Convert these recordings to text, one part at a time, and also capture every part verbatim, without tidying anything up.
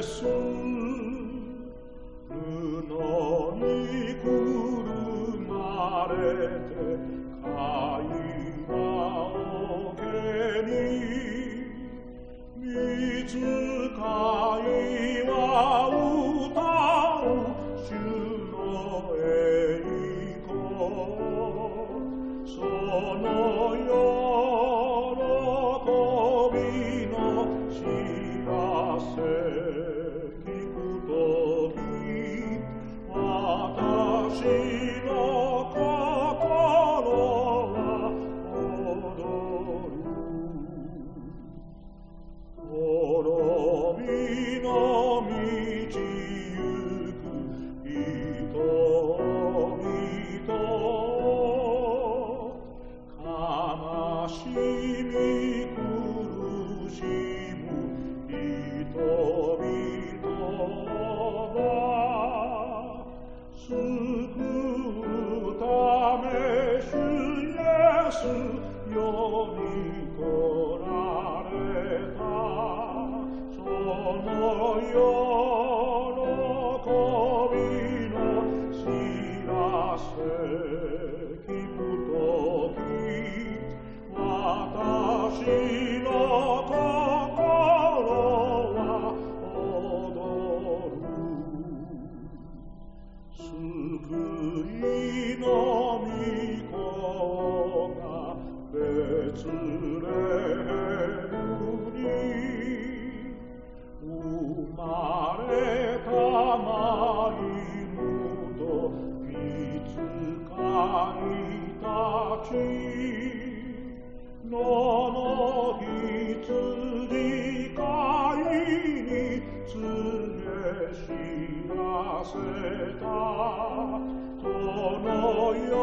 す布にくるまれて貝羽桶にみつかいは歌う主の栄光その喜びの知らせ聞くとき私の心は踊る滅びの道行く人々悲しみ苦しむ人々が救うため主イエス世に来られたその喜びの知らせ聞くとき私の心は踊る救いの御子がベツレヘムに生まれたマイムと御使いたち野の羊飼いに告げ知らせたその喜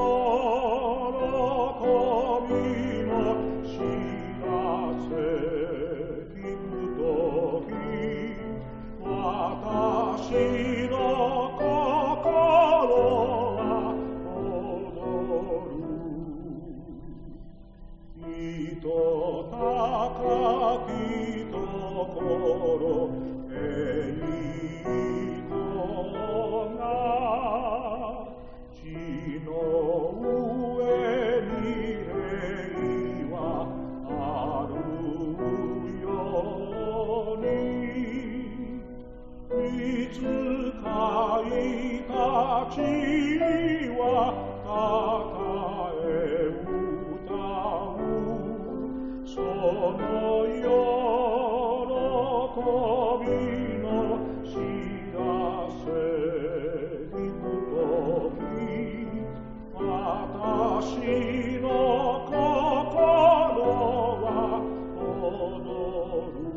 びの知らせ聞くとき私の心は踊る糸高きところへ行こうが地の上に平和あるようにいつかいたちはたたえ歌うその喜びの知らせ聞くとき私の心は踊る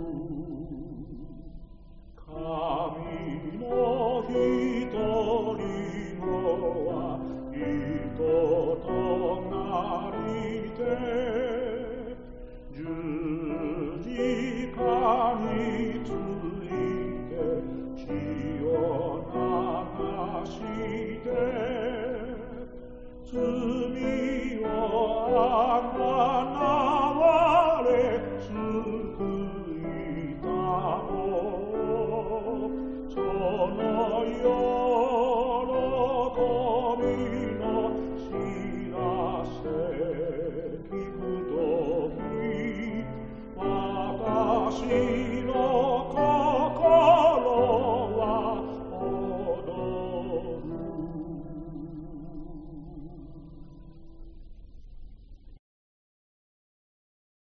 神の一人子は人となりて十字架について血を流して罪をあがなわれ救いたのその喜びの知らせ聞くとき私